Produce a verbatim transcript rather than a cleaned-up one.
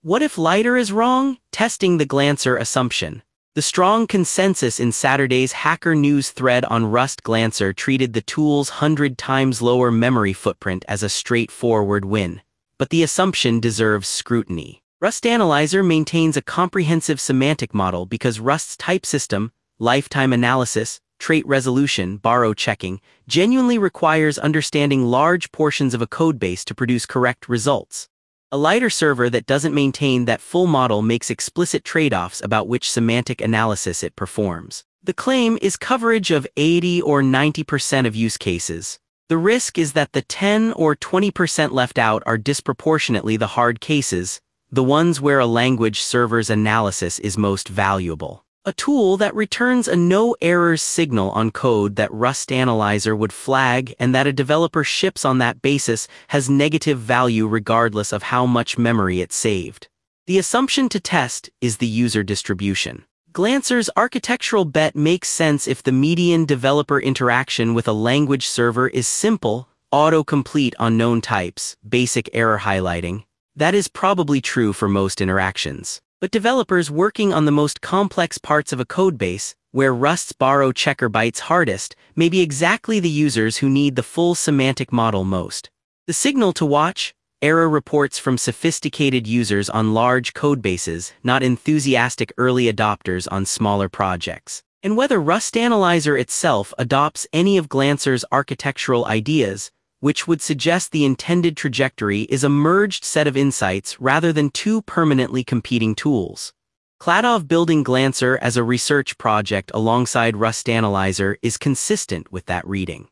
What if LiDAR is wrong? Testing the Glancer assumption. The strong consensus in Saturday's Hacker News thread on Rust Glancer treated the tool's one hundred times lower memory footprint as a straightforward win. But the assumption deserves scrutiny. Rust Analyzer maintains a comprehensive semantic model because Rust's type system, lifetime analysis, trait resolution, borrow checking, genuinely requires understanding large portions of a codebase to produce correct results. A LiDAR server that doesn't maintain that full model makes explicit trade-offs about which semantic analysis it performs. The claim is coverage of eighty or ninety percent of use cases. The risk is that the ten or twenty percent left out are disproportionately the hard cases, the ones where a language server's analysis is most valuable. A tool that returns a no-errors signal on code that Rust Analyzer would flag and that a developer ships on that basis has negative value regardless of how much memory it saved. The assumption to test is the user distribution. Glancer's architectural bet makes sense if the median developer interaction with a language server is simple, autocomplete on known types, basic error highlighting. That is probably true for most interactions. But developers working on the most complex parts of a codebase, where Rust's borrow checker bites hardest, may be exactly the users who need the full semantic model most. The signal to watch? Error reports from sophisticated users on large codebases, not enthusiastic early adopters on smaller projects. And whether Rust Analyzer itself adopts any of Glancer's architectural ideas, which would suggest the intended trajectory is a merged set of insights rather than two permanently competing tools. Kladov building Glancer as a research project alongside Rust Analyzer is consistent with that reading.